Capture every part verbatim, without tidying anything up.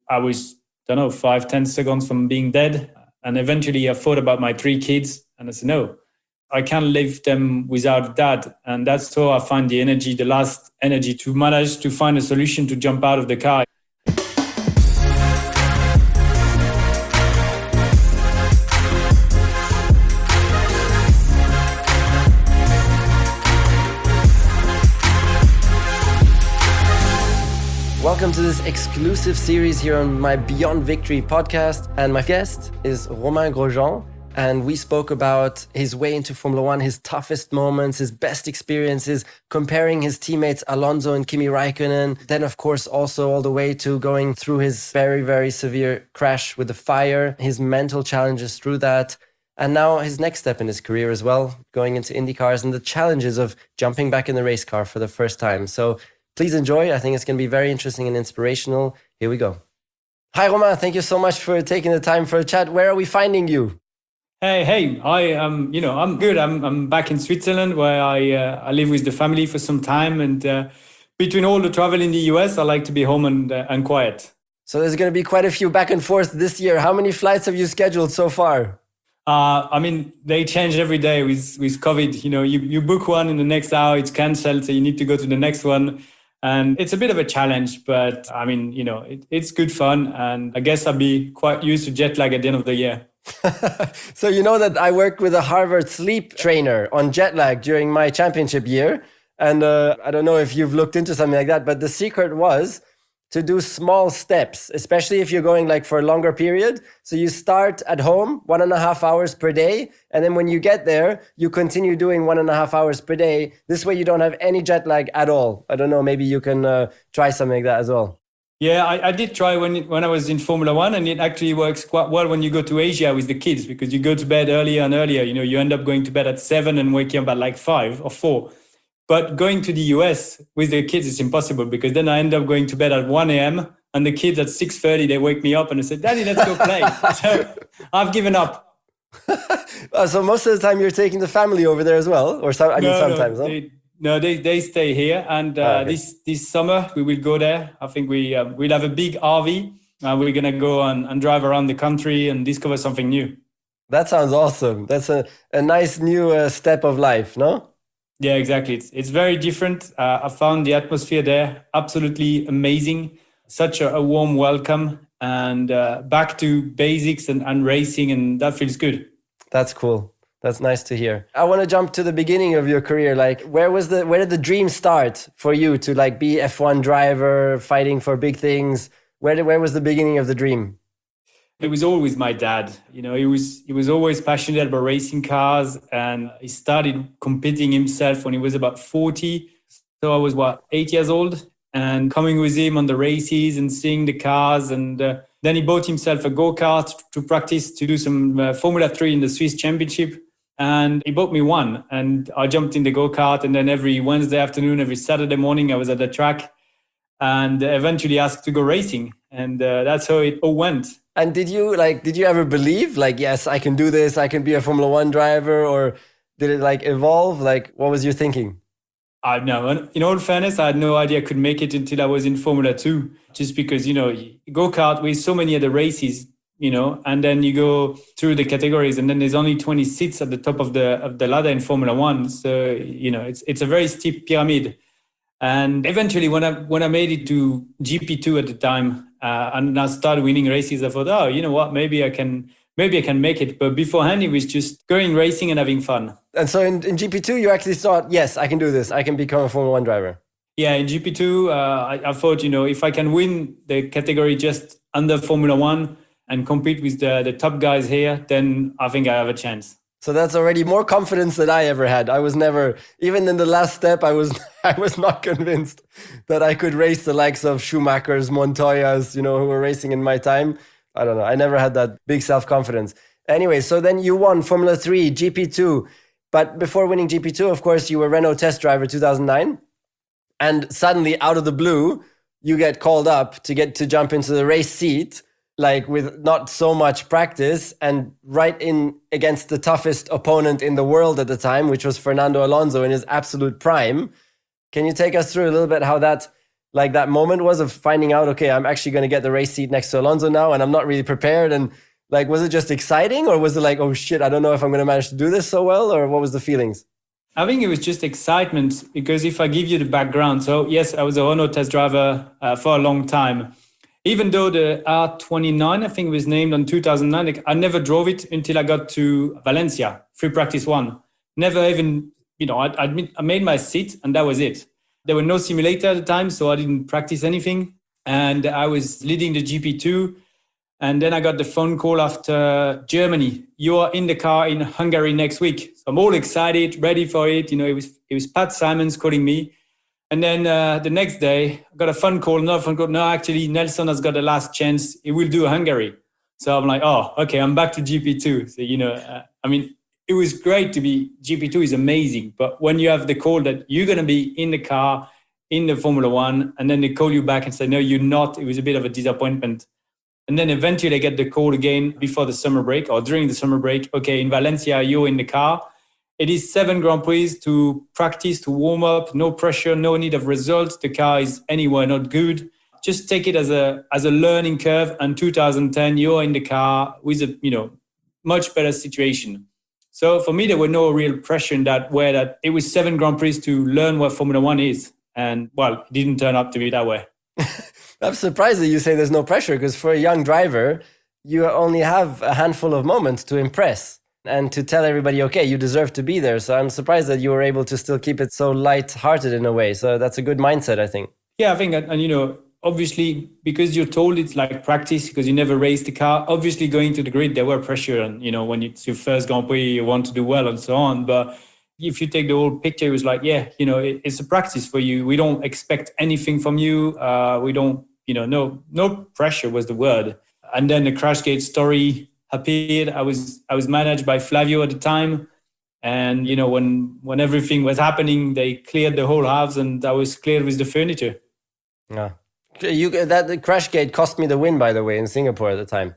I was, I don't know, five, ten seconds from being dead. And eventually I thought about my three kids and I said, no, I can't leave them without dad. And that's how I find the energy, the last energy to manage to find a solution to jump out of the car. Welcome to this exclusive series here on my Beyond Victory podcast. And my guest is Romain Grosjean. And we spoke about his way into Formula One, his toughest moments, his best experiences, comparing his teammates Alonso and Kimi Räikkönen. Then, of course, also all the way to going through his very, very severe crash with the fire, his mental challenges through that. And now his next step in his career as well, going into IndyCars and the challenges of jumping back in the race car for the first time. So please enjoy. I think it's going to be very interesting and inspirational. Here we go. Hi, Romain. Thank you so much for taking the time for a chat. Where are we finding you? Hey, hey, I am, you know, I'm good. I'm I'm back in Switzerland where I uh, I live with the family for some time. And uh, between all the travel in the U S, I like to be home and, uh, and quiet. So there's going to be quite a few back and forth this year. How many flights have you scheduled so far? Uh, I mean, they change every day with, with COVID. You know, you, you book one in the next hour, it's canceled. So you need to go to the next one. And it's a bit of a challenge, but I mean, you know, it, it's good fun. And I guess I'll be quite used to jet lag at the end of the year. So you know that I worked with a Harvard sleep trainer on jet lag during my championship year. And uh, I don't know if you've looked into something like that, but the secret was to do small steps, especially if you're going like for a longer period. So you start at home, one and a half hours per day. And then when you get there, you continue doing one and a half hours per day. This way you don't have any jet lag at all. I don't know, maybe you can uh, try something like that as well. Yeah, I, I did try when when I was in Formula One, and it actually works quite well when you go to Asia with the kids, because you go to bed earlier and earlier. You know, you end up going to bed at seven and waking up at like five or four. But going to the U S with the kids is impossible, because then I end up going to bed at one a.m. and the kids at six thirty, they wake me up and they say, "Daddy, let's go play." So I've given up. So most of the time you're taking the family over there as well? Or some, I mean, no, sometimes, no, huh? they, no they, they stay here. And uh, oh, okay. this this summer we will go there. I think we, uh, we'll have a big R V and we're going to go and, and drive around the country and discover something new. That sounds awesome. That's a, a nice new uh, step of life, no? Yeah, exactly. It's it's very different. Uh, I found the atmosphere there absolutely amazing. Such a, a warm welcome, and uh, back to basics and, and racing, and that feels good. That's cool. That's nice to hear. I want to jump to the beginning of your career. Like, where was the where did the dream start for you to like be F one driver, fighting for big things? Where did, where was the beginning of the dream? It was always my dad. You know, he was he was always passionate about racing cars, and he started competing himself when he was about forty. So I was, what, eight years old, and coming with him on the races and seeing the cars. And uh, then he bought himself a go-kart to practice to do some uh, Formula three in the Swiss Championship. And he bought me one, and I jumped in the go-kart. And then every Wednesday afternoon, every Saturday morning, I was at the track and eventually asked to go racing. And uh, that's how it all went. And did you like, did you ever believe like, yes, I can do this, I can be a Formula One driver, or did it like evolve? Like, what was your thinking? I know. In all fairness, I had no idea I could make it until I was in Formula Two, just because, you know, go-kart with so many other races, you know, and then you go through the categories and then there's only twenty seats at the top of the of the ladder in Formula One. So, you know, it's it's a very steep pyramid. And eventually when I when I made it to G P two at the time, uh, and I started winning races, I thought, oh, you know what, maybe I can maybe I can make it. But beforehand, it was just going racing and having fun. And so in, in G P two, you actually thought, yes, I can do this. I can become a Formula One driver. Yeah, in G P two, uh, I, I thought, you know, if I can win the category just under Formula One and compete with the, the top guys here, then I think I have a chance. So that's already more confidence than I ever had. I was never, even in the last step, I was I was not convinced that I could race the likes of Schumachers, Montoyas, you know, who were racing in my time. I don't know. I never had that big self-confidence. Anyway, so then you won Formula three, G P two. But before winning G P two, of course, you were Renault test driver two thousand nine. And suddenly, out of the blue, you get called up to get to jump into the race seat, like with not so much practice, and right in against the toughest opponent in the world at the time, which was Fernando Alonso in his absolute prime. Can you take us through a little bit how that like that moment was of finding out, okay, I'm actually going to get the race seat next to Alonso now, and I'm not really prepared? And like, was it just exciting, or was it like, oh shit, I don't know if I'm going to manage to do this so well, or what was the feelings? I think it was just excitement, because if I give you the background, so yes, I was a Renault test driver uh, for a long time. Even though the R twenty-nine, I think, was named in two thousand nine, like, I never drove it until I got to Valencia, free practice one. Never even, you know, I, I made my seat and that was it. There were no simulator at the time, so I didn't practice anything. And I was leading the G P two. And then I got the phone call after Germany. You are in the car in Hungary next week. So I'm all excited, ready for it. You know, it was it was Pat Simons calling me. And then uh, the next day, I got a phone call. Another phone call. No, actually, Nelson has got the last chance. He will do Hungary. So I'm like, oh, okay, I'm back to G P two. So, you know, uh, I mean, it was great to be, G P two is amazing. But when you have the call that you're going to be in the car, in the Formula One, and then they call you back and say, no, you're not, it was a bit of a disappointment. And then eventually I get the call again before the summer break or during the summer break. Okay, in Valencia, you're in the car. It is seven Grand Prix to practice, to warm up, no pressure, no need of results. The car is anywhere not good. Just take it as a as a learning curve. And two thousand ten, you're in the car with a, you know, much better situation. So for me, there were no real pressure in that way, that it was seven Grand Prix to learn what Formula One is. And well, it didn't turn out to be that way. I'm surprised that you say there's no pressure, because for a young driver, you only have a handful of moments to impress and to tell everybody, okay, you deserve to be there. So I'm surprised that you were able to still keep it so light-hearted in a way. So that's a good mindset, I think. Yeah, I think, and, and you know, obviously, because you're told it's like practice, because you never raced the car, obviously going to the grid, there were pressure. And, you know, when it's your first Grand Prix, you want to do well and so on. But if you take the whole picture, it was like, yeah, you know, it, it's a practice for you. We don't expect anything from you. Uh, we don't, you know, no, no pressure was the word. And then the Crashgate story appeared. I was, I was managed by Flavio at the time. And, you know, when, when everything was happening, they cleared the whole house and I was cleared with the furniture. Yeah. You, that the Crashgate cost me the win, by the way, in Singapore at the time.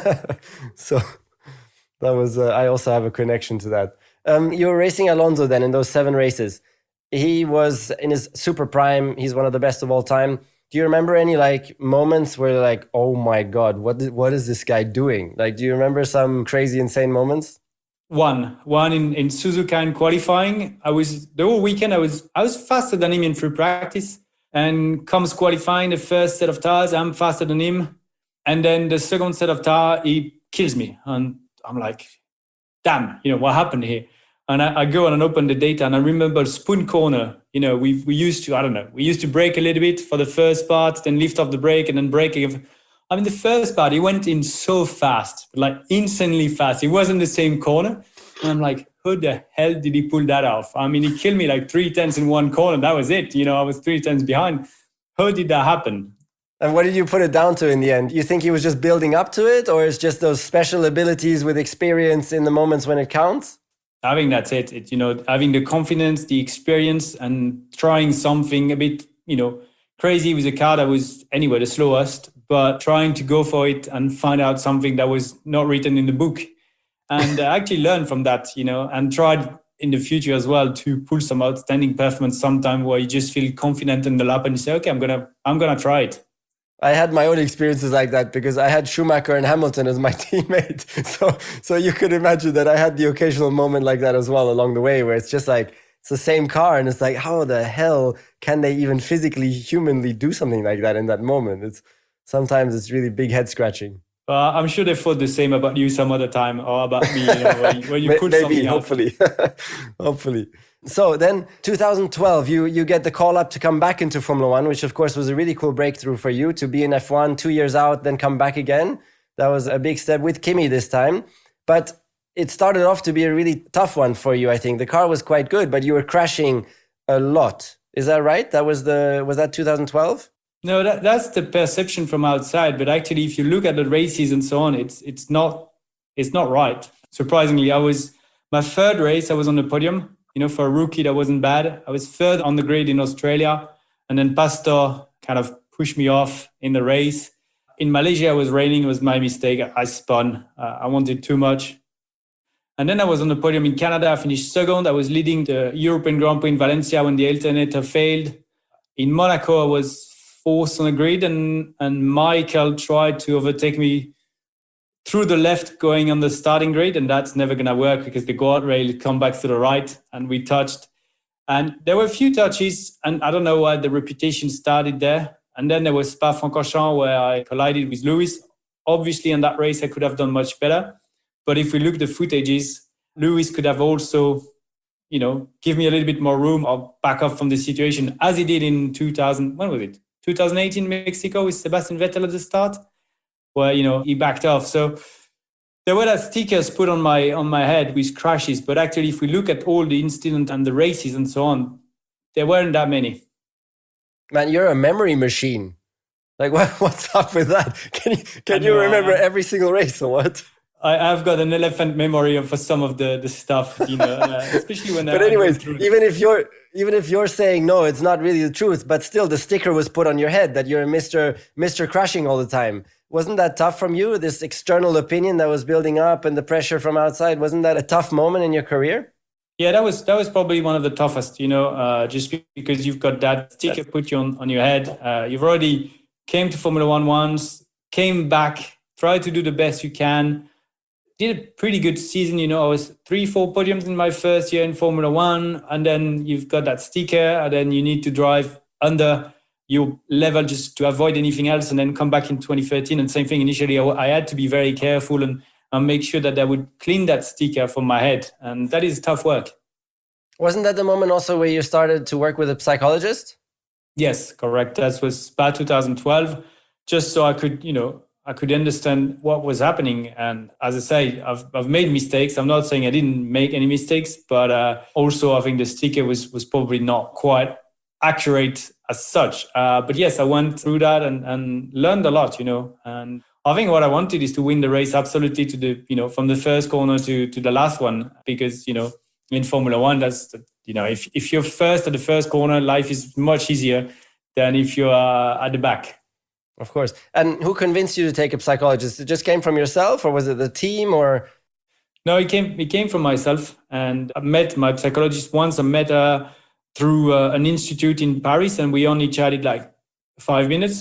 So that was, uh, I also have a connection to that. Um, you were racing Alonso then in those seven races. He was in his super prime. He's one of the best of all time. Do you remember any like moments where you're like, oh my God, what is, what is this guy doing? Like, do you remember some crazy, insane moments? One, one in, in Suzuka in qualifying. I was, the whole weekend, I was, I was faster than him in free practice. And comes qualifying, the first set of tires, I'm faster than him. And then the second set of tire, he kills me. And I'm like, damn, you know, what happened here? And I, I go and open the data and I remember Spoon Corner. You know, we we used to, I don't know, we used to brake a little bit for the first part, then lift off the brake and then brake again. I mean, the first part, he went in so fast, like insanely fast. It wasn't the same corner. And I'm like, who the hell did he pull that off? I mean, he killed me like three tenths in one corner. That was it. You know, I was three tenths behind. How did that happen? And what did you put it down to in the end? You think he was just building up to it, or it's just those special abilities with experience in the moments when it counts? I think that's it. it. You know, having the confidence, the experience, and trying something a bit, you know, crazy with a car that was anyway the slowest, but trying to go for it and find out something that was not written in the book. And I actually learned from that, you know, and tried in the future as well to pull some outstanding performance sometime where you just feel confident in the lap and you say, okay, I'm going to, I'm going to try it. I had my own experiences like that because I had Schumacher and Hamilton as my teammate. So, so you could imagine that I had the occasional moment like that as well along the way, where it's just like, it's the same car. And it's like, how the hell can they even physically, humanly do something like that in that moment? It's sometimes it's really big head scratching. Uh, I'm sure they thought the same about you some other time or about me, you know, when, when you put Maybe, something hopefully. Hopefully. So then two thousand twelve, you, you get the call up to come back into Formula One, which of course was a really cool breakthrough for you to be in F one two years out, then come back again. That was a big step with Kimi this time. But it started off to be a really tough one for you, I think. The car was quite good, but you were crashing a lot. Is that right? That was the, was that two thousand twelve? No, that, that's the perception from outside. But actually, if you look at the races and so on, it's it's not it's not right. Surprisingly, I was my third race. I was on the podium. You know, for a rookie, that wasn't bad. I was third on the grid in Australia, and then Pastor kind of pushed me off in the race. In Malaysia, it was raining. It was my mistake. I spun. Uh, I wanted too much. And then I was on the podium in Canada. I finished second. I was leading the European Grand Prix in Valencia when the alternator failed. In Monaco, I was fourth on the grid, and, and Michael tried to overtake me through the left going on the starting grid, and that's never going to work because the guardrail come back to the right, and we touched. And there were a few touches, and I don't know why the reputation started there. And then there was Spa-Francorchamps where I collided with Lewis. Obviously, in that race, I could have done much better. But if we look at the footages, Lewis could have also, you know, give me a little bit more room or back up from the situation, as he did in two thousand, when was it? twenty eighteen Mexico with Sebastian Vettel at the start, where, you know, he backed off. So there were that stickers put on my on my head with crashes. But actually, if we look at all the incidents and the races and so on, there weren't that many. Man, you're a memory machine. Like, what, what's up with that? Can you can you remember every single race or what? I, I've got an elephant memory for some of the, the stuff, you know, uh, especially when. But anyways, even if you're even if you're saying no, it's not really the truth, but still the sticker was put on your head that you're a Mister Mister Crashing all the time. Wasn't that tough from you? This external opinion that was building up and the pressure from outside, wasn't that a tough moment in your career? Yeah, that was that was probably one of the toughest, you know, uh, just because you've got that sticker put you on, on your head. Uh, you've already came to Formula One once, came back, tried to do the best you can. Did a pretty good season, you know. I was three, four podiums in my first year in Formula One, and then you've got that sticker, and then you need to drive under your level just to avoid anything else, and then come back in twenty thirteen. And same thing, initially, I, I had to be very careful and, and make sure that I would clean that sticker from my head, and that is tough work. Wasn't that the moment also where you started to work with a psychologist? Yes, correct. That was Spa twenty twelve, just so I could, you know, I could understand what was happening. And as I say, I've I've made mistakes. I'm not saying I didn't make any mistakes, but uh, also I think the sticker was was probably not quite accurate as such. Uh, but yes, I went through that and, and learned a lot, you know. And I think what I wanted is to win the race absolutely to the, you know, from the first corner to to the last one, because, you know, in Formula One, that's, the, you know, if, if you're first at the first corner, life is much easier than if you're uh, at the back. Of course. And who convinced you to take a psychologist? It just came from yourself, or was it the team, or? No, it came, it came from myself. And I met my psychologist once. I met her through uh, an institute in Paris, and we only chatted like five minutes.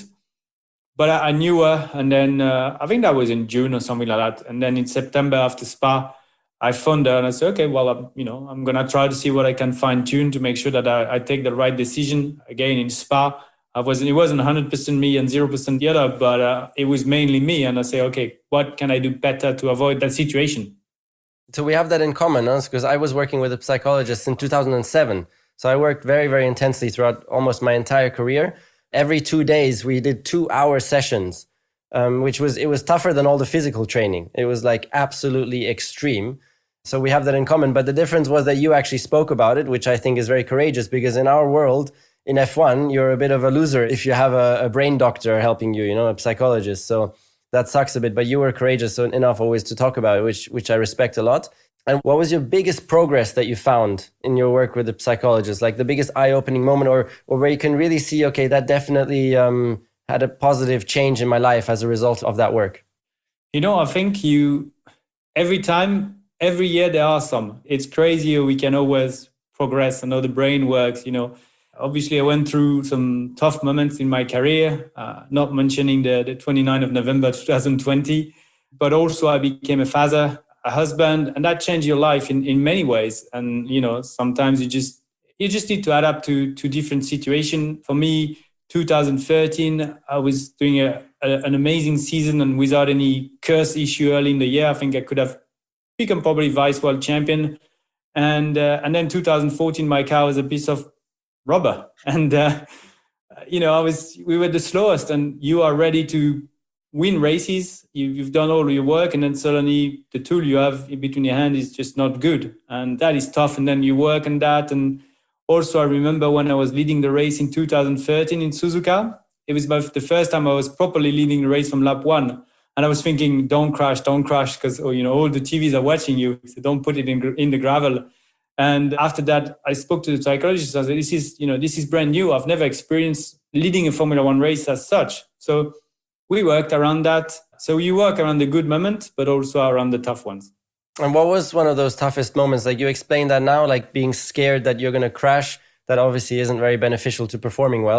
But I, I knew her. And then uh, I think that was in June or something like that. And then in September after Spa, I phoned her and I said, okay, well, I'm, you know, I'm going to try to see what I can fine tune to make sure that I, I take the right decision. Again, in Spa, I wasn't, it wasn't one hundred percent me and zero percent the other, but uh, it was mainly me. And I say, okay, what can I do better to avoid that situation? So we have that in common, huh? Because I was working with a psychologist in two thousand seven. So I worked very, very intensely throughout almost my entire career. Every two days, we did two hour sessions, um, which was, it was tougher than all the physical training. It was like absolutely extreme. So we have that in common. But the difference was that you actually spoke about it, which I think is very courageous, because in our world, in F one, you're a bit of a loser if you have a, a brain doctor helping you, you know, a psychologist. So that sucks a bit, but you were courageous enough always to talk about it, which which I respect a lot. And what was your biggest progress that you found in your work with the psychologist? Like the biggest eye-opening moment, or or where you can really see, okay, that definitely um, had a positive change in my life as a result of that work? You know, I think you, every time, every year there are some. It's crazy. We can always progress and how the brain works, you know. Obviously, I went through some tough moments in my career, uh, not mentioning the, the twenty-ninth of November twenty twenty, but also I became a father, a husband, and that changed your life in, in many ways. And, you know, sometimes you just you just need to adapt to, to different situations. For me, two thousand thirteen, I was doing a, a, an amazing season, and without any curse issue early in the year, I think I could have become probably vice world champion. And, uh, and then two thousand fourteen, my car was a piece of rubber, and uh, you know, I was we were the slowest, and you are ready to win races. You, you've done all your work, and then suddenly the tool you have in between your hands is just not good, and that is tough. And then you work on that. And also, I remember when I was leading the race in two thousand thirteen in Suzuka, it was about the first time I was properly leading the race from lap one, and I was thinking, "Don't crash, don't crash," because oh, you know, all the T Vs are watching you, so don't put it in in the gravel. And after that, I spoke to the psychologist. I said, this is, you know, this is brand new. I've never experienced leading a Formula One race as such. So we worked around that. So you work around the good moments, but also around the tough ones. And what was one of those toughest moments? Like you explained that now, like being scared that you're going to crash, that obviously isn't very beneficial to performing well.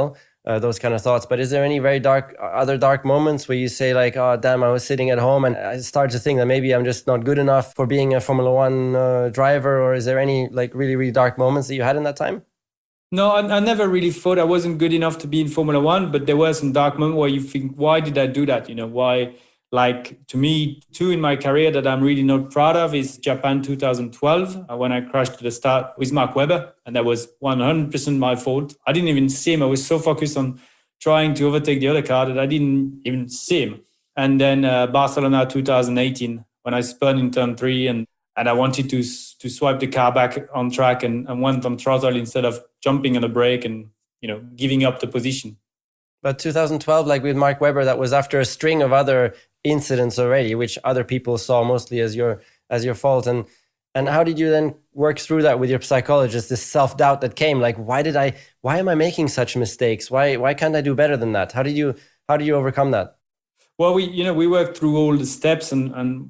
uh, those kind of thoughts. But is there any very dark, other dark moments where you say like, oh, damn, I was sitting at home and I started to think that maybe I'm just not good enough for being a Formula One uh, driver? Or is there any like really, really dark moments that you had in that time? No, I, I never really thought I wasn't good enough to be in Formula One, but there were some dark moments where you think, why did I do that? You know, why? Like, to me, two in my career that I'm really not proud of is Japan two thousand twelve, when I crashed to the start with Mark Webber. And that was one hundred percent my fault. I didn't even see him. I was so focused on trying to overtake the other car that I didn't even see him. And then uh, Barcelona two thousand eighteen, when I spun in turn three and, and I wanted to to swipe the car back on track and, and went on throttle instead of jumping on the brake and, you know, giving up the position. But two thousand twelve, like with Mark Webber, that was after a string of other incidents already, which other people saw mostly as your as your fault. And and how did you then work through that with your psychologist? This self-doubt that came, like, why did I? Why am I making such mistakes? Why why can't I do better than that? How did you how did you overcome that? Well, we you know we worked through all the steps and and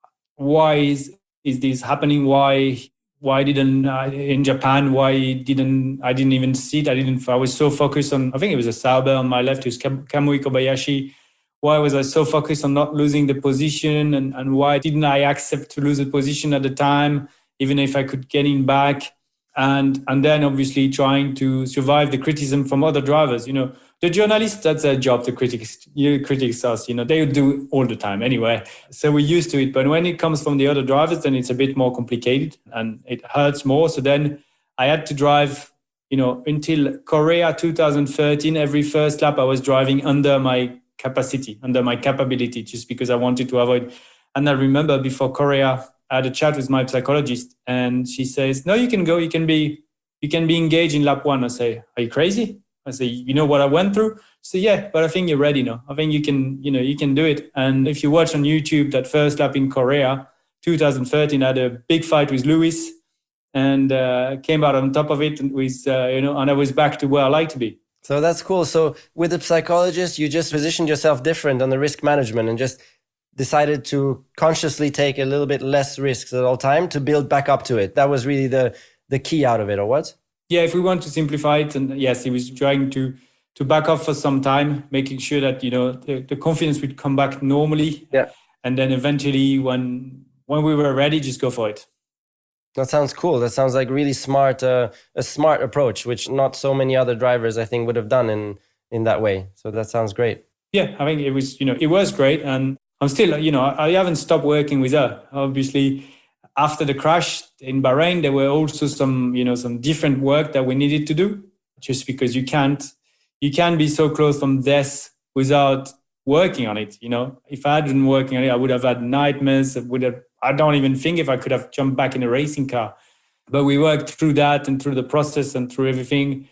why is is this happening? Why? Why didn't uh, in Japan? Why didn't I didn't even see it? I didn't. I was so focused on. I think it was a Sauber on my left. It was Kamui Kobayashi. Why was I so focused on not losing the position? And, and why didn't I accept to lose the position at the time, even if I could get in back? And and then obviously trying to survive the criticism from other drivers. You know, the journalists, that's their job to critics, you critics us. You know, they do it all the time anyway. So we're used to it. But when it comes from the other drivers, then it's a bit more complicated and it hurts more. So then I had to drive, you know, until Korea two thousand thirteen, every first lap I was driving under my capacity, under my capability, just because I wanted to avoid. And I remember before Korea, I had a chat with my psychologist and she says, no, you can go, you can be, you can be engaged in lap one. I say, are you crazy? I say, you know what I went through? She said, yeah, but I think you're ready now. I think you can, you know, you can do it. And if you watch on YouTube, that first lap in Korea, two thousand thirteen, I had a big fight with Lewis and uh, came out on top of it with, uh, you know, and I was back to where I like to be. So that's cool. So with the psychologist, you just positioned yourself different on the risk management and just decided to consciously take a little bit less risks at all time to build back up to it. That was really the the key out of it, or what? Yeah, if we want to simplify it, and yes, he was trying to to back off for some time, making sure that, you know, the, the confidence would come back normally. Yeah. And then eventually when when we were ready, just go for it. That sounds cool. That sounds like really smart, uh, a smart approach, which not so many other drivers, I think, would have done in, in that way. So that sounds great. Yeah, I think it was, you know, it was great. And I'm still, you know, I haven't stopped working with her. Obviously, after the crash in Bahrain, there were also some, you know, some different work that we needed to do, just because you can't, you can't be so close from death without working on it. You know, if I hadn't been working on it, I would have had nightmares. I would have, I don't even think if I could have jumped back in a racing car. But we worked through that and through the process and through everything.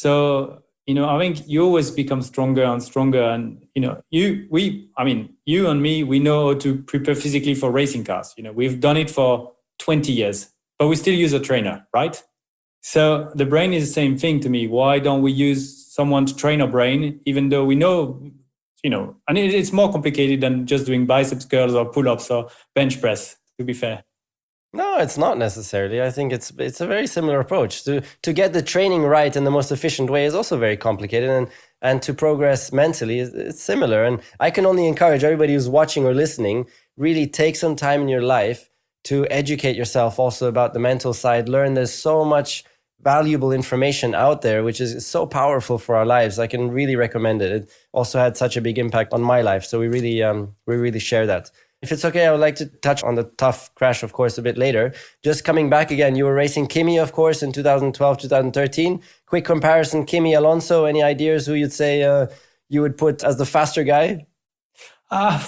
So, you know, I think you always become stronger and stronger. And, you know, you, we, I mean, you and me, we know how to prepare physically for racing cars. You know, we've done it for twenty years, but we still use a trainer, right? So the brain is the same thing to me. Why don't we use someone to train our brain, even though we know, you know, and it, it's more complicated than just doing biceps curls or pull-ups or bench press, to be fair. No, it's not necessarily. I think it's it's a very similar approach. To to get the training right in the most efficient way is also very complicated, and and to progress mentally, it's similar. And I can only encourage everybody who's watching or listening, really take some time in your life to educate yourself also about the mental side. Learn there's so much valuable information out there, which is so powerful for our lives. I can really recommend it. It also had such a big impact on my life. So we really um we really share that. If it's okay, I would like to touch on the tough crash, of course, a bit later. Just coming back again, you were racing Kimi, of course, in two thousand twelve, two thousand thirteen. Quick comparison, Kimi, Alonso, any ideas who you'd say uh, you would put as the faster guy? Uh,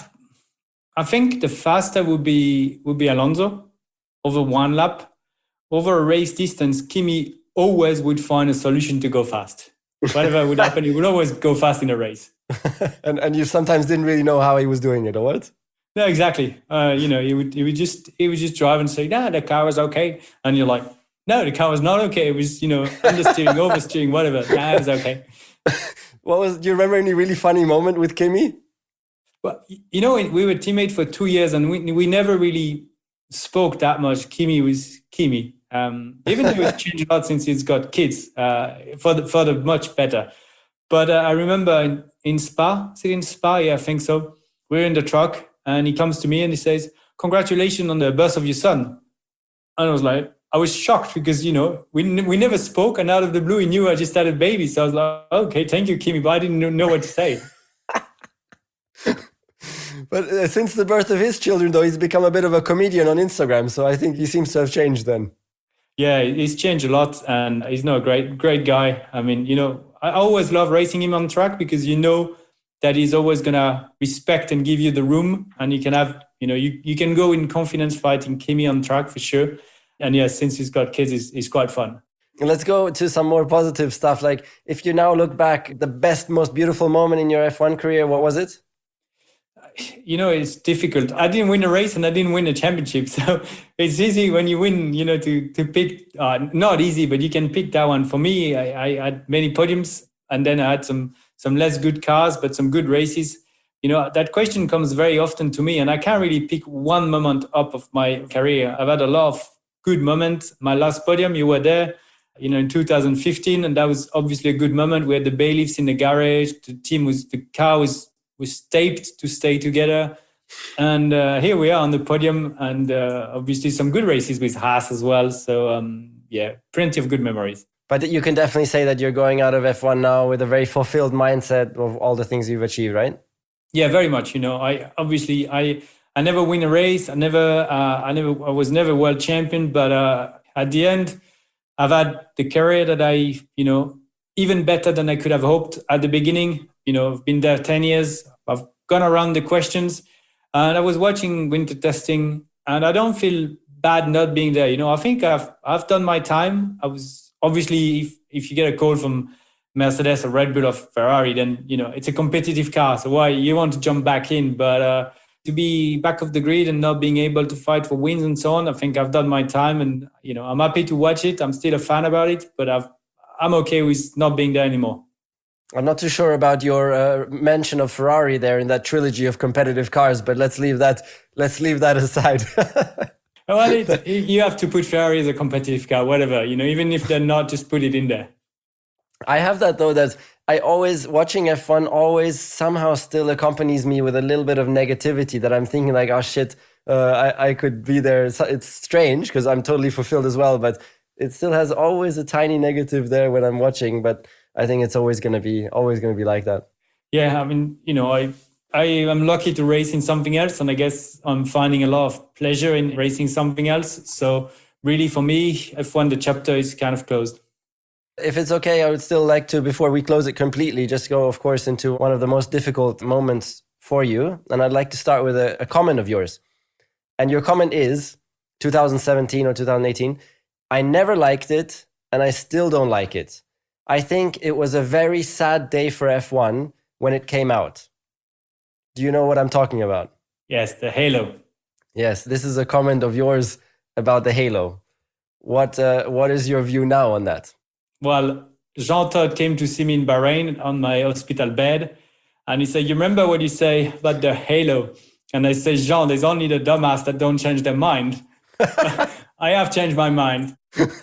I think the faster would be would be Alonso over one lap. Over a race distance, Kimi always would find a solution to go fast. Whatever would happen, he would always go fast in a race. and and you sometimes didn't really know how he was doing it, or what? No, exactly. Uh, you know, he would he would just he would just drive and say, "Nah, the car was okay," and you're like, "No, the car was not okay. It was, you know, understeering, oversteering, whatever. Nah, it was okay." What was? Do you remember any really funny moment with Kimi? Well, you know, we were teammates for two years, and we we never really spoke that much. Kimi was Kimi. Um, even though he's changed a lot since he's got kids, uh, for the for the much better. But uh, I remember in, in Spa, is it in Spa? Yeah, I think so. We're in the truck and he comes to me and he says, congratulations on the birth of your son. And I was like, I was shocked because, you know, we we never spoke, and out of the blue, he knew I just had a baby. So I was like, okay, thank you, Kimi, but I didn't know what to say. But uh, since the birth of his children, though, he's become a bit of a comedian on Instagram. So I think he seems to have changed then. Yeah, he's changed a lot, and he's no great, great guy. I mean, you know, I always love racing him on track because you know that he's always gonna respect and give you the room, and you can have, you know, you, you can go in confidence fighting Kimi on track for sure. And yeah, since he's got kids, it's, it's quite fun. And let's go to some more positive stuff. Like, if you now look back, the best, most beautiful moment in your F one career, what was it? You know, it's difficult. I didn't win a race and I didn't win a championship. So it's easy when you win, you know, to to pick, uh, not easy, but you can pick that one. For me, I, I had many podiums, and then I had some some less good cars, but some good races. You know, that question comes very often to me, and I can't really pick one moment up of my career. I've had a lot of good moments. My last podium, you were there, you know, in two thousand fifteen, and that was obviously a good moment. We had the bailiffs in the garage. The team was, the car was was taped to stay together, and uh, here we are on the podium, and uh, obviously some good races with Haas as well. So um, yeah, plenty of good memories. But you can definitely say that you're going out of F one now with a very fulfilled mindset of all the things you've achieved, right? Yeah, very much. You know, I obviously I. I never win a race. I never, uh, I never, I was never world champion. But uh, at the end, I've had the career that I, you know, even better than I could have hoped at the beginning. You know, I've been there ten years. I've gone around the questions, and I was watching winter testing, and I don't feel bad not being there. You know, I think I've, I've done my time. I was obviously, if if you get a call from Mercedes or Red Bull or Ferrari, then you know it's a competitive car. So why you want to jump back in, but. Uh, To be back of the grid and not being able to fight for wins and so on, I think I've done my time, and you know I'm happy to watch it. I'm still a fan about it, but I've, I'm okay with not being there anymore. I'm not too sure about your uh, mention of Ferrari there in that trilogy of competitive cars, but let's leave that. Let's leave that aside. Well, it, you have to put Ferrari as a competitive car, whatever. You know, even if they're not, just put it in there. I have that though. That I always watching F one always somehow still accompanies me with a little bit of negativity that I'm thinking like, oh shit, uh, I I could be there. It's strange because I'm totally fulfilled as well, but it still has always a tiny negative there when I'm watching. But I think it's always gonna be always gonna be like that. Yeah, I mean, you know, I I am lucky to race in something else, and I guess I'm finding a lot of pleasure in racing something else. So really, for me, F one the chapter is kind of closed. If it's okay, I would still like to, before we close it completely, just go, of course, into one of the most difficult moments for you. And I'd like to start with a, a comment of yours. And your comment is two thousand seventeen or two thousand eighteen. I never liked it, and I still don't like it. I think it was a very sad day for F one when it came out. Do you know what I'm talking about? Yes, the halo. Yes, this is a comment of yours about the halo. What uh, what is your view now on that? Well, Jean Todt came to see me in Bahrain on my hospital bed, and he said, you remember what you say about the halo? And I say, Jean, there's only the dumbass that don't change their mind. I have changed my mind.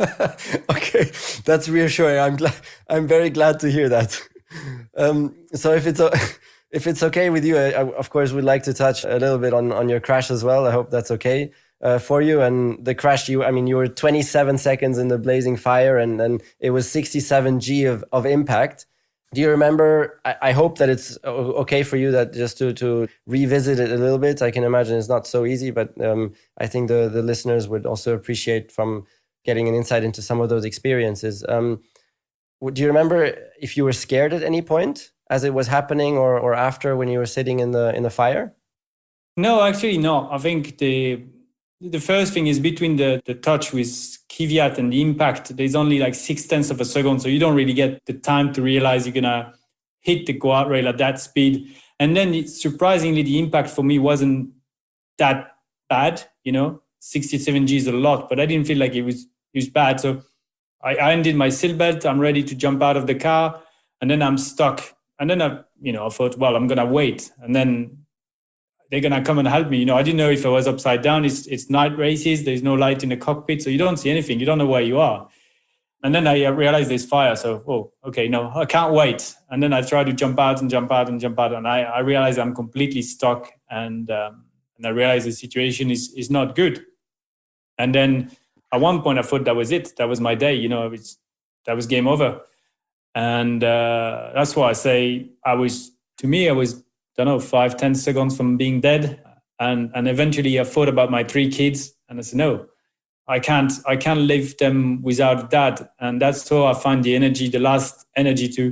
Okay, that's reassuring. I'm glad. I'm very glad to hear that. Um, so if it's if it's okay with you, I, of course, we'd like to touch a little bit on, on your crash as well. I hope that's okay. Uh, for you. And the crash, you, I mean, you were twenty-seven seconds in the blazing fire, and then it was sixty-seven G of, of impact. Do you remember? I, I hope that it's okay for you that just to, to revisit it a little bit. I can imagine it's not so easy, but um, I think the, the listeners would also appreciate from getting an insight into some of those experiences. Um, do you remember if you were scared at any point as it was happening, or, or after when you were sitting in the in the fire? No, actually, no. I think the The first thing is between the, the touch with Kvyat and the impact, there's only like six tenths of a second. So you don't really get the time to realize you're going to hit the guardrail at that speed. And then it, surprisingly, the impact for me wasn't that bad. You know, sixty-seven G is a lot, but I didn't feel like it was, it was bad. So I, I undid my seatbelt. I'm ready to jump out of the car, and then I'm stuck. And then I, you know, I thought, well, I'm going to wait. And then they're going to come and help me. You know, I didn't know if I was upside down. It's it's night races. There's no light in the cockpit, so you don't see anything. You don't know where you are. And then I realized there's fire. So, oh, okay, no, I can't wait. And then I try to jump out and jump out and jump out. And I, I realize I'm completely stuck. And um, and I realize the situation is is not good. And then at one point I thought that was it. That was my day. You know, it was, that was game over. And uh, that's why I say I was, to me, I was, I don't know, five, ten seconds from being dead. And and eventually I thought about my three kids. And I said, no. I can't, I can't leave them without that. And that's how I find the energy, the last energy to,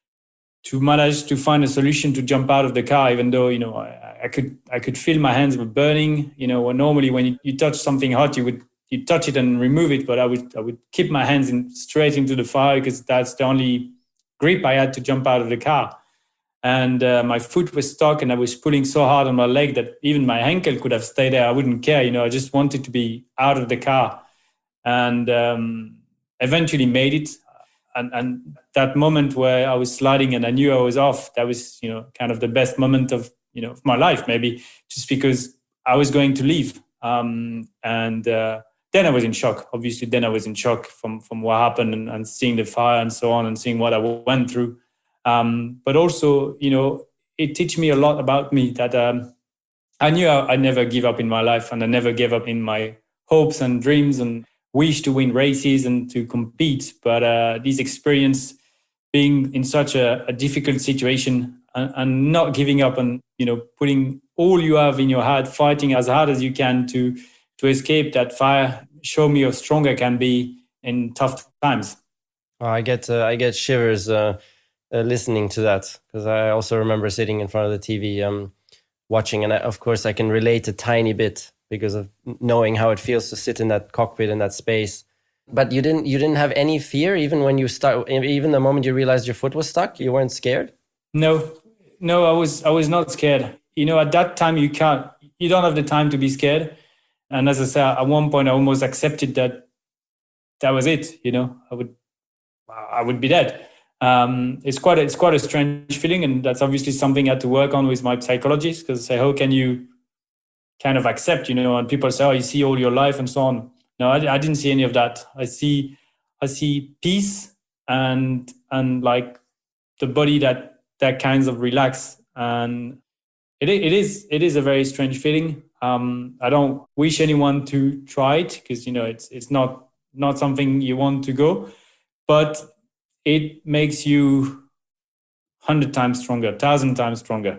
to manage to find a solution to jump out of the car, even though, you know, I, I could, I could feel my hands were burning, you know, when normally when you, you touch something hot, you would, you touch it and remove it. But I would, I would keep my hands in straight into the fire because that's the only grip I had to jump out of the car. And uh, my foot was stuck and I was pulling so hard on my leg that even my ankle could have stayed there. I wouldn't care. You know, I just wanted to be out of the car, and um, eventually made it. And, and that moment where I was sliding and I knew I was off, that was, you know, kind of the best moment of, you know, of my life, maybe just because I was going to leave. Um, and uh, then I was in shock. Obviously, then I was in shock from, from what happened and, and seeing the fire and so on and seeing what I went through. Um, but also, you know, it teach me a lot about me that um, I knew I, I'd never give up in my life, and I never gave up in my hopes and dreams and wish to win races and to compete. But uh, this experience being in such a, a difficult situation and, and not giving up and, you know, putting all you have in your head, fighting as hard as you can to, to escape that fire, show me how strong I can be in tough times. Oh, I get, uh, I get shivers, uh... Uh, listening to that, because I also remember sitting in front of the T V um, watching, and I, of course I can relate a tiny bit because of knowing how it feels to sit in that cockpit in that space. But you didn't you didn't have any fear even when you start, even the moment you realized your foot was stuck, you weren't scared? No, no, I was I was not scared. You know, at that time you can't, you don't have the time to be scared. And as I said, at one point I almost accepted that that was it. You know, I would I would be dead. Um, it's quite a, it's quite a strange feeling, and that's obviously something I had to work on with my psychologist, because I say, how can you kind of accept, you know, and people say, oh, you see all your life and so on. No, I, I didn't see any of that. I see I see peace and and like the body that that kinds of relax, and it it is it is a very strange feeling. Um, I don't wish anyone to try it, because, you know, it's it's not not something you want to go, but it makes you hundred times stronger, thousand times stronger.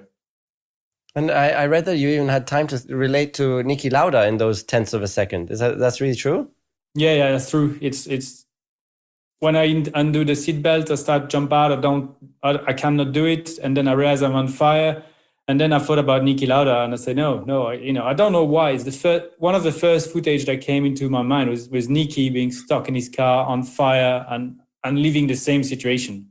And I, I read that you even had time to relate to Niki Lauda in those tenths of a second. Is that that's really true? Yeah, yeah, that's true. It's it's when I undo the seatbelt, I start jump out. I don't, I, I cannot do it, and then I realize I'm on fire. And then I thought about Niki Lauda, and I said, no, no, I, you know, I don't know why. It's the first, one of the first footage that came into my mind was was Niki being stuck in his car on fire and. and living the same situation.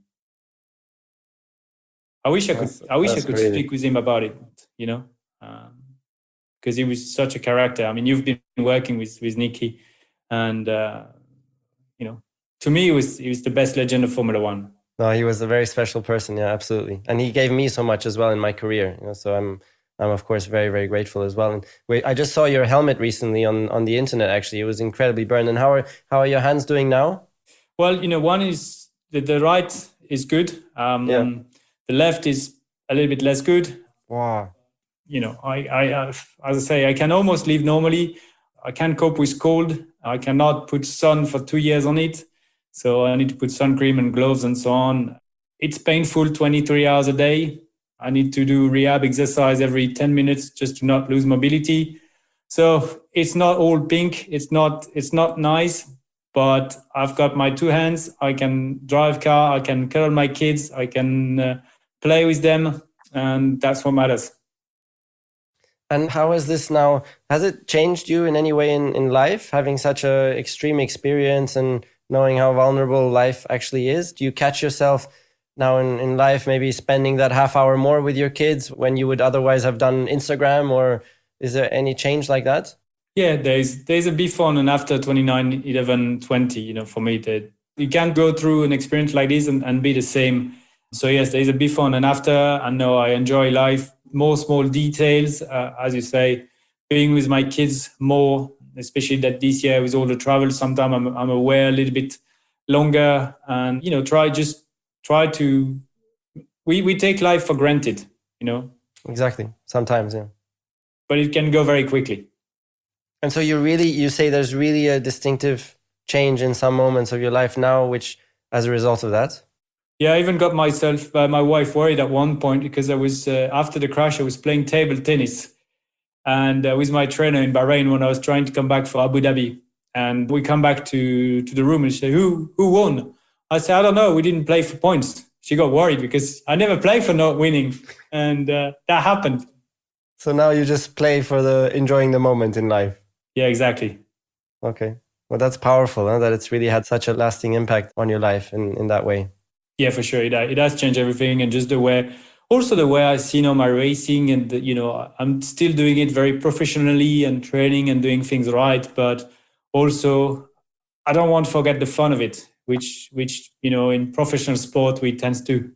I wish I could. That's, I wish I could crazy. speak with him about it. You know, because um, he was such a character. I mean, you've been working with with Niki, and uh, you know, to me, he was he was the best legend of Formula One. No, he was a very special person. Yeah, absolutely, and he gave me so much as well in my career. You know, so I'm I'm of course very very grateful as well. And wait, I just saw your helmet recently on on the internet. Actually, it was incredibly burned. And how are how are your hands doing now? Well, you know, one is the, the right is good. Um, yeah. The left is a little bit less good. Wow. You know, I, I, as I say, I can almost live normally. I can cope with cold. I cannot put sun for two years on it. So I need to put sun cream and gloves and so on. It's painful twenty-three hours a day. I need to do rehab exercise every ten minutes just to not lose mobility. So it's not all pink. It's not, it's not nice. But I've got my two hands. I can drive car. I can cuddle my kids. I can uh, play with them, and that's what matters. And how is this now? Has it changed you in any way in, in life, having such a extreme experience and knowing how vulnerable life actually is? Do you catch yourself now in, in life maybe spending that half hour more with your kids when you would otherwise have done Instagram, or is there any change like that? Yeah, there's there's a before and after twenty-nine, eleven, twenty, you know, for me. That you can't go through an experience like this and, and be the same. So yes, there's a before and after. I know I enjoy life, more small details, uh, as you say, being with my kids more, especially that this year with all the travel. Sometimes I'm, I'm aware a little bit longer, and you know, try just try to. We we take life for granted, you know. Exactly. Sometimes, yeah. But it can go very quickly. And so you really you say there's really a distinctive change in some moments of your life now, which as a result of that. Yeah, I even got myself, uh, my wife worried at one point because I was uh, after the crash, I was playing table tennis, and uh, with my trainer in Bahrain when I was trying to come back for Abu Dhabi. And we come back to, to the room and she said, who, who won? I said, I don't know. We didn't play for points. She got worried because I never play for not winning. And uh, that happened. So now you just play for the enjoying the moment in life. Yeah, exactly. Okay. Well, that's powerful, huh? That it's really had such a lasting impact on your life in, in that way. Yeah, for sure. It, it has changed everything. And just the way, also the way I see now my racing, and, the, you know, I'm still doing it very professionally and training and doing things right. But also, I don't want to forget the fun of it, which, which you know, in professional sport, we tend to.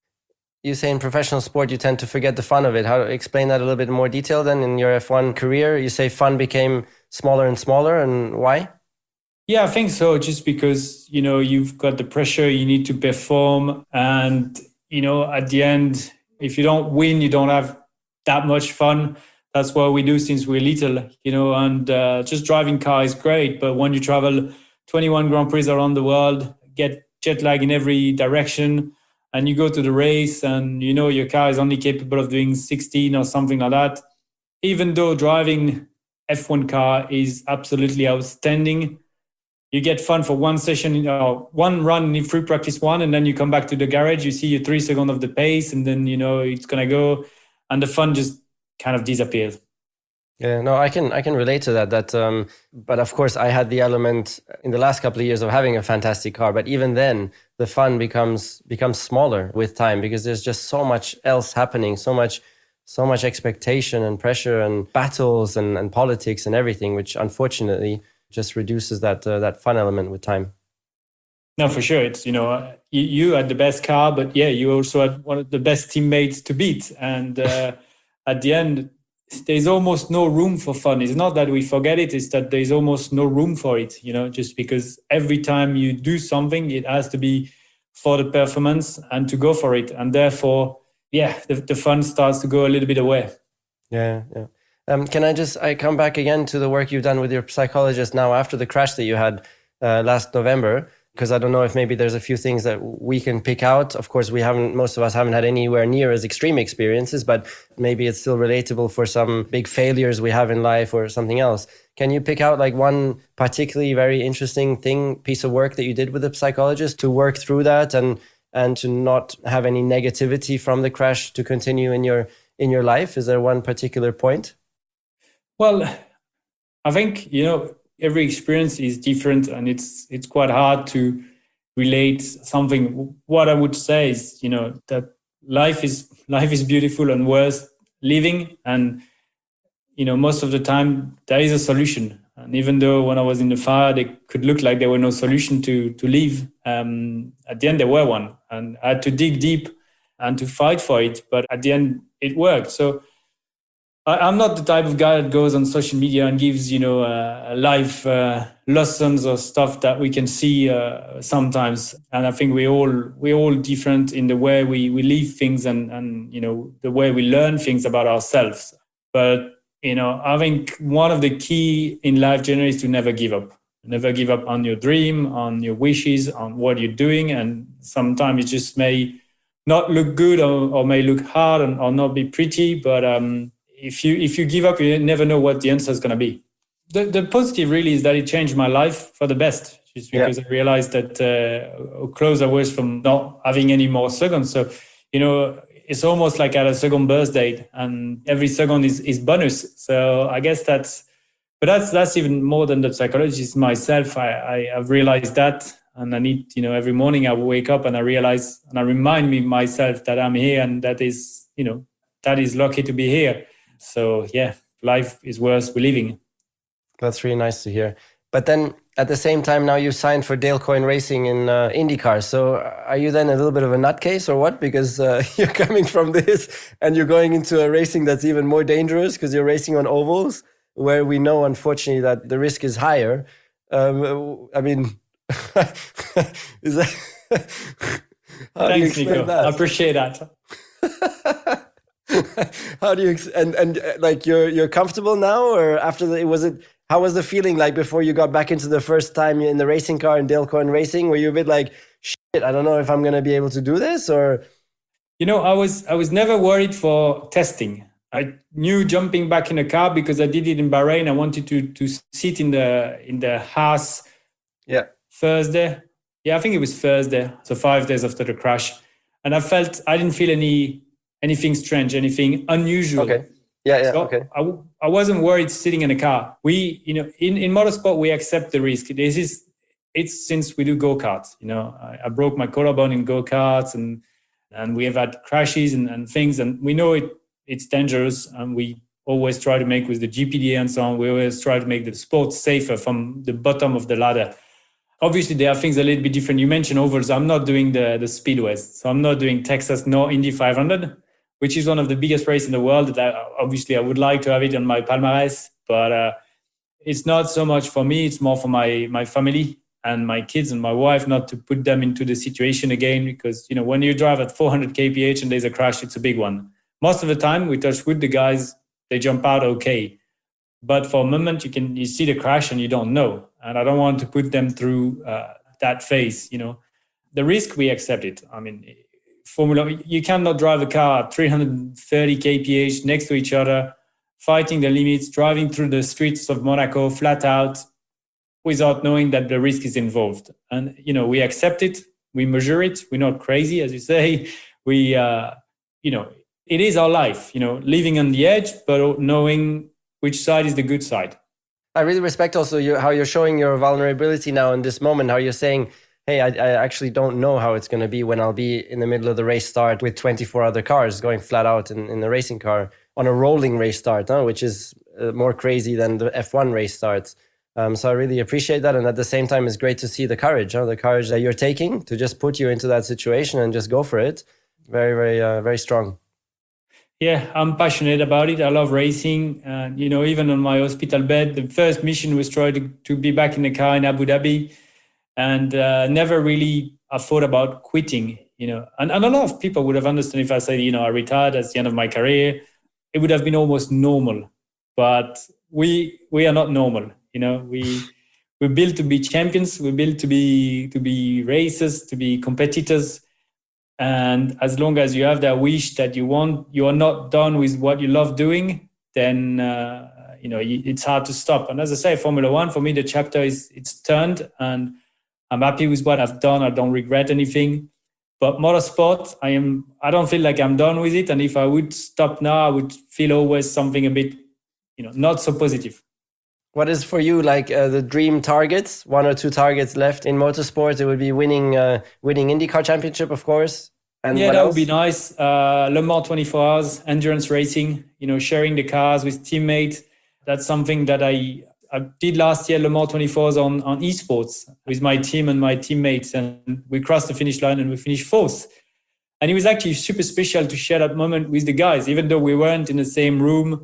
You say in professional sport, you tend to forget the fun of it. How explain that a little bit more detail then in your F one career? You say fun became smaller and smaller, and why? Yeah, I think so. Just because, you know, you've got the pressure, you need to perform. And, you know, at the end, if you don't win, you don't have that much fun. That's what we do since we're little, you know, and uh, just driving car is great. But when you travel twenty-one Grand Prix around the world, get jet lag in every direction, and you go to the race and, you know, your car is only capable of doing sixteen or something like that. Even though driving F one car is absolutely outstanding, you get fun for one session, you know, one run in free practice one, and then you come back to the garage, you see your three seconds of the pace, and then, you know, it's going to go, and the fun just kind of disappears. Yeah, no, I can I can relate to that. That, um, but of course, I had the element in the last couple of years of having a fantastic car. But even then, the fun becomes becomes smaller with time because there's just so much else happening, so much so much expectation and pressure and battles and, and politics and everything, which unfortunately just reduces that uh, that fun element with time. No, for sure. It's, you know, you, you had the best car, but yeah, you also had one of the best teammates to beat. And uh, at the end, there's almost no room for fun. It's not that we forget it, it's that there's almost no room for it, you know, just because every time you do something, it has to be for the performance and to go for it. And therefore, yeah, the, the fun starts to go a little bit away. Yeah, yeah. Um, can I just, I come back again to the work you've done with your psychologist now after the crash that you had uh, last November? Because I don't know if maybe there's a few things that we can pick out. Of course, we haven't, most of us haven't had anywhere near as extreme experiences, but maybe it's still relatable for some big failures we have in life or something else. Can you pick out like one particularly very interesting thing, piece of work that you did with the psychologist to work through that and and to not have any negativity from the crash to continue in your in your life? Is there one particular point? Well, I think, you know, every experience is different, and it's it's quite hard to relate something. What I would say is, you know, that life is life is beautiful and worth living, and you know, most of the time there is a solution. And even though when I was in the fire, they could look like there were no solution to to live, um, at the end there were one, and I had to dig deep and to fight for it. But at the end, it worked. So I'm not the type of guy that goes on social media and gives, you know, uh, life uh, lessons or stuff that we can see uh, sometimes. And I think we all we're all different in the way we, we live things and, and, you know, the way we learn things about ourselves. But, you know, I think one of the key in life generally is to never give up. Never give up on your dream, on your wishes, on what you're doing. And sometimes it just may not look good or, or may look hard and, or not be pretty, but um, If you if you give up, you never know what the answer is going to be. The the positive really is that it changed my life for the best, just because yeah. I realized that uh, how close I was from not having any more seconds. So, you know, it's almost like at a second birthday, and every second is, is bonus. So I guess that's, but that's that's even more than the psychologist myself. I, I I've realized that, and I need, you know, every morning I wake up and I realize and I remind me myself that I'm here, and that is, you know, that is lucky to be here. So yeah, life is worth living. That's really nice to hear. But then at the same time, now you signed for Dale Coyne Racing in uh, IndyCar. So are you then a little bit of a nutcase or what? Because uh, you're coming from this and you're going into a racing that's even more dangerous because you're racing on ovals where we know, unfortunately, that the risk is higher. Um, I mean, Is that how Thanks, do you explain Nico. that? I appreciate that. How do you ex- and and uh, like you're you're comfortable now, or after the was it? How was the feeling like before you got back into the first time in the racing car in Dale Coyne Racing? Were you a bit like, shit, I don't know if I'm gonna be able to do this, or? You know, I was I was never worried for testing. I knew jumping back in a car because I did it in Bahrain. I wanted to to sit in the in the Haas. Yeah. Thursday. Yeah, I think it was Thursday. So five days after the crash, and I felt I didn't feel any anything strange, anything unusual. Okay. Yeah. Yeah. So okay. I, I wasn't worried sitting in a car. We, you know, in, in motorsport, we accept the risk. This is, it's since we do go-karts, you know, I, I broke my collarbone in go-karts and, and we have had crashes and, and things, and we know it, it's dangerous. And we always try to make with the G P D A and so on, we always try to make the sport safer from the bottom of the ladder. Obviously, there are things a little bit different. You mentioned ovals. I'm not doing the, the speedways. So I'm not doing Texas nor Indy five hundred. Which is one of the biggest races in the world. That I, obviously, I would like to have it on my palmarès, but uh, it's not so much for me. It's more for my my family and my kids and my wife, not to put them into the situation again. Because you know, when you drive at four hundred k p h and there's a crash, it's a big one. Most of the time, we touch wood, the guys they jump out okay, but for a moment, you can you see the crash and you don't know. And I don't want to put them through uh, that phase. You know, the risk we accept it. I mean. Formula, you cannot drive a car at three hundred thirty k p h next to each other, fighting the limits, driving through the streets of Monaco flat out without knowing that the risk is involved. And, you know, we accept it, we measure it, we're not crazy, as you say. We, uh, you know, it is our life, you know, living on the edge, but knowing which side is the good side. I really respect also your, how you're showing your vulnerability now in this moment, how you're saying, hey, I, I actually don't know how it's going to be when I'll be in the middle of the race start with twenty-four other cars going flat out in, in the racing car on a rolling race start, huh? Which is uh, more crazy than the F one race starts. Um, so I really appreciate that. And at the same time, it's great to see the courage, huh? The courage that you're taking to just put you into that situation and just go for it. Very, very, uh, very strong. Yeah, I'm passionate about it. I love racing. And, you know, even on my hospital bed, the first mission was trying to, to be back in the car in Abu Dhabi. And uh, never really I thought about quitting, you know. And, and a lot of people would have understood if I said, you know, I retired, that's the end of my career. It would have been almost normal. But we we are not normal, you know. We we're built to be champions. We're built to be to be racers, to be competitors. And as long as you have that wish that you want, you are not done with what you love doing, then uh, you know it's hard to stop. And as I say, Formula One for me, the chapter is it's turned and. I'm happy with what I've done. I don't regret anything. But motorsport, I am. I don't feel like I'm done with it. And if I would stop now, I would feel always something a bit, you know, not so positive. What is for you like uh, the dream targets? One or two targets left in motorsport. It would be winning, uh, winning IndyCar Championship, of course. And yeah, what that else? would be nice. Uh, Le Mans twenty-four hours, endurance racing. You know, sharing the cars with teammates. That's something that I. I did last year Le Mans twenty-fours on, on esports with my team and my teammates, and we crossed the finish line and we finished fourth. And it was actually super special to share that moment with the guys, even though we weren't in the same room,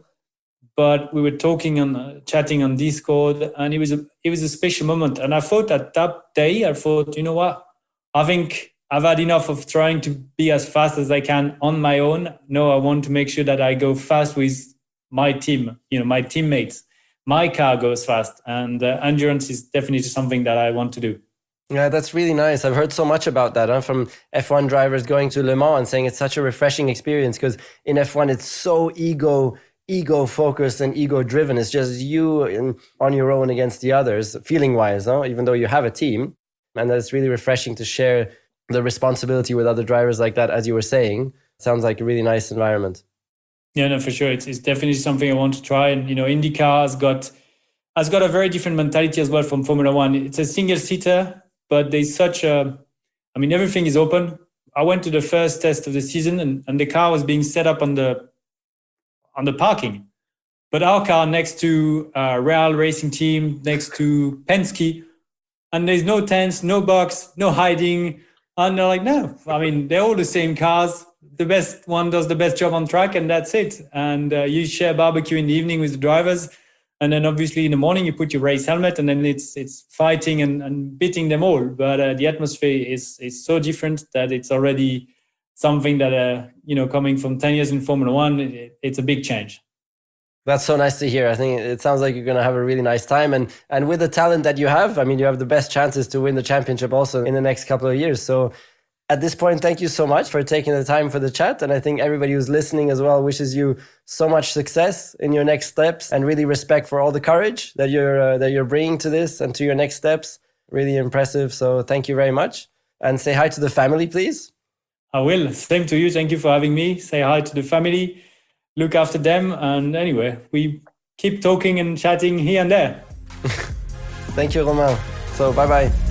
but we were talking and uh, chatting on Discord, and it was a it was a special moment. And I thought that that day, I thought, you know what, I think I've had enough of trying to be as fast as I can on my own. No, I want to make sure that I go fast with my team, you know, my teammates. My car goes fast, and uh, endurance is definitely something that I want to do. Yeah, that's really nice. I've heard so much about that huh? from F one drivers going to Le Mans and saying it's such a refreshing experience because in F one it's so ego ego focused and ego driven. It's just you in, on your own against the others, feeling wise, huh? Even though you have a team, and that's really refreshing to share the responsibility with other drivers like that. As you were saying, sounds like a really nice environment. Yeah, no, for sure. It's, it's definitely something I want to try. And, you know, IndyCar has got, has got a very different mentality as well from Formula One. It's a single seater, but there's such a, I mean, everything is open. I went to the first test of the season and, and the car was being set up on the, on the parking. But our car next to a Real Racing Team, next to Penske, and there's no tents, no box, no hiding. And they're like, no, I mean, they're all the same cars. The best one does the best job on track, and that's it. And uh, you share barbecue in the evening with the drivers, And then obviously in the morning you put your race helmet, and then it's it's fighting and, and beating them all. But uh, the atmosphere is is so different that it's already something that uh, you know, coming from ten years in Formula One, it, it's a big change. That's so nice to hear. I think it sounds like you're going to have a really nice time. And and with the talent that you have, I mean, you have the best chances to win the championship also in the next couple of years. So at this point, thank you so much for taking the time for the chat. And I think everybody who's listening as well wishes you so much success in your next steps, and really respect for all the courage that you're uh, that you're bringing to this and to your next steps. Really impressive. So thank you very much. And say hi to the family, please. I will. Same to you. Thank you for having me. Say hi to the family. Look after them. And anyway, we keep talking and chatting here and there. Thank you, Romain. So bye-bye.